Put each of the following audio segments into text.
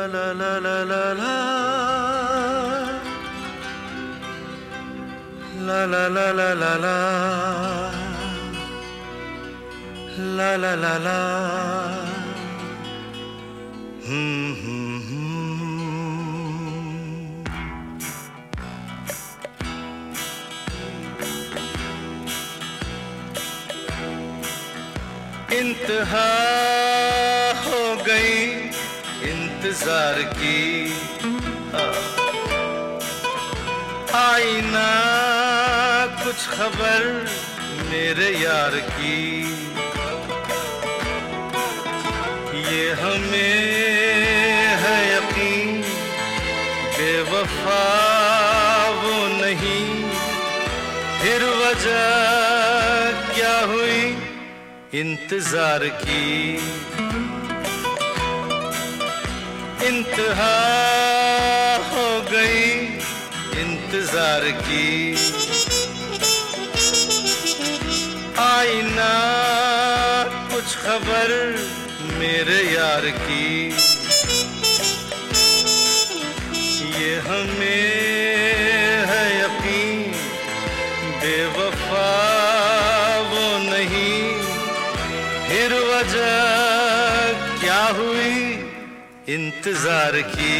la la la la la la la la la la la la la la इंतहा हो गई इंतजार की आईना कुछ खबर मेरे यार की ये हमें है यकीन बेवफा वो नहीं फिर वजह क्या हुई इंतजार की इंतहा हो गई इंतजार की आईना कुछ खबर मेरे यार की ये हमें है यकीन बेवफा वो नहीं फिर वजह क्या हुई इंतजार की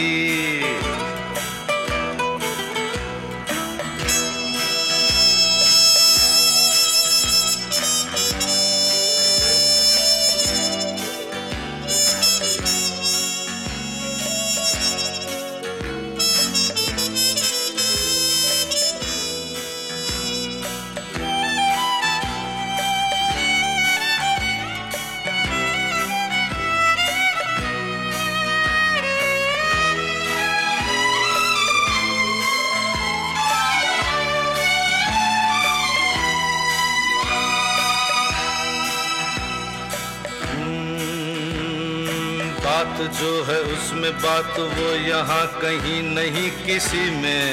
बात जो है उसमें बात वो यहाँ कहीं नहीं किसी में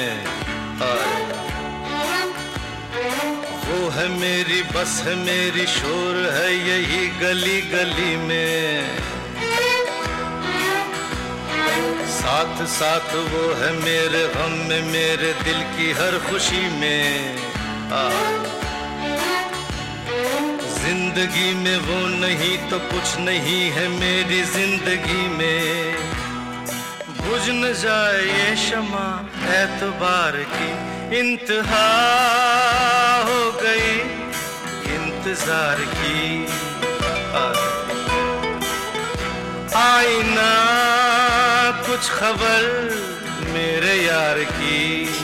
वो है मेरी बस है मेरी शोर है यही गली गली में साथ साथ वो है मेरे गम में मेरे दिल की हर खुशी में जिंदगी में वो नहीं तो कुछ नहीं है मेरी जिंदगी में बुझ न जाए ये शमा एतबार की इंतहा हो गई इंतजार की आईना कुछ खबर मेरे यार की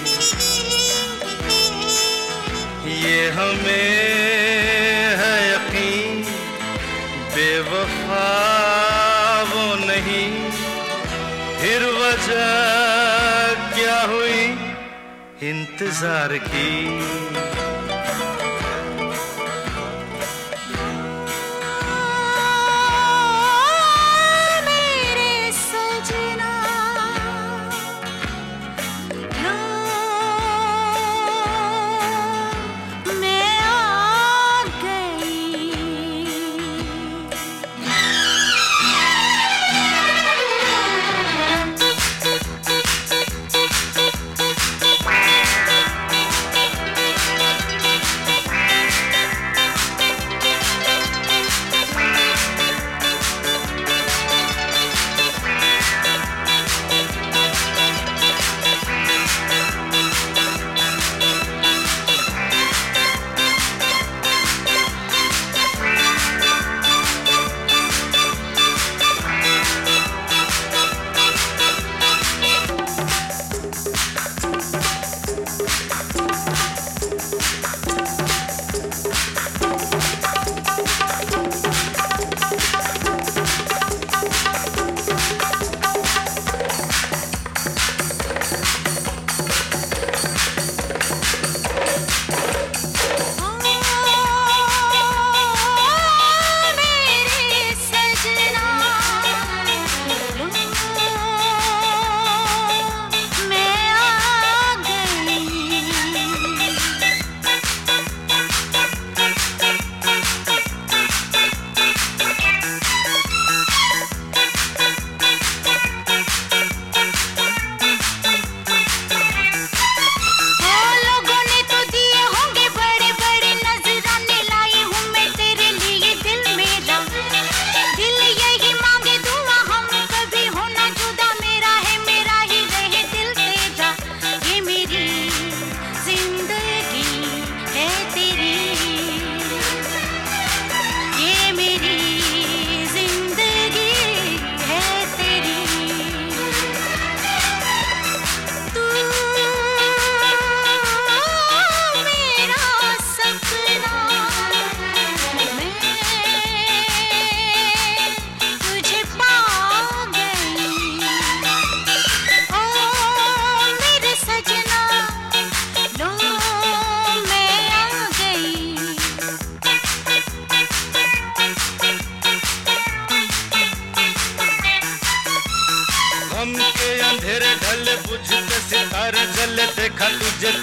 ये हमें है यकीन बेवफा वो नहीं फिर वजह क्या हुई इंतजार की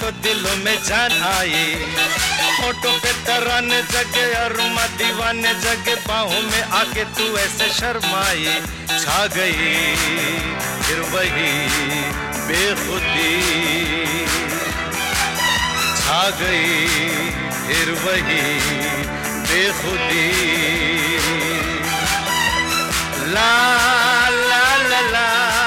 तो दिलों में जान आई। होठों पे तराने जगे और दीवाने जगे, बाहों में आके तू ऐसे शर्माई। छा गई फिर वही बेखुदी, छा गई फिर वही बेखुदी। ला ला ला ला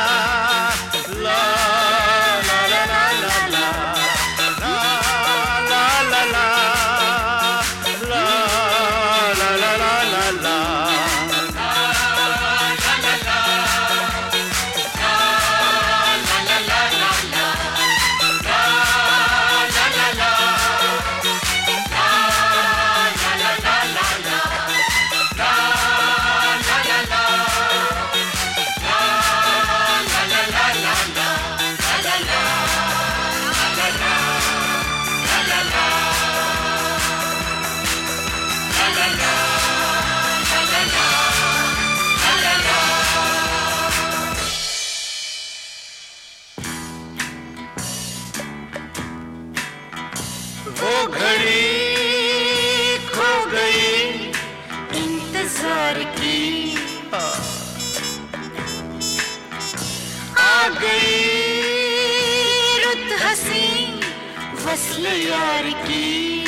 वो घड़ी खो गई इंतजार की, आ गई रुत हसी वस्ल यार की।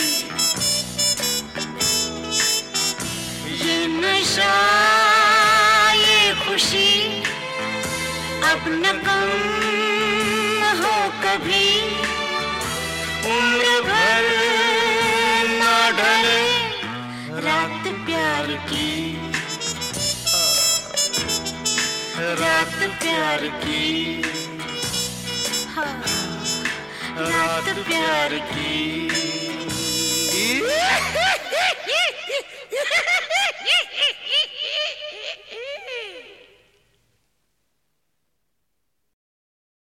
ये नशा ये खुशी अब न कम हो कभी, उम्र भर ना ढले रात प्यार की, रात प्यार की, हाँ, रात प्यार की।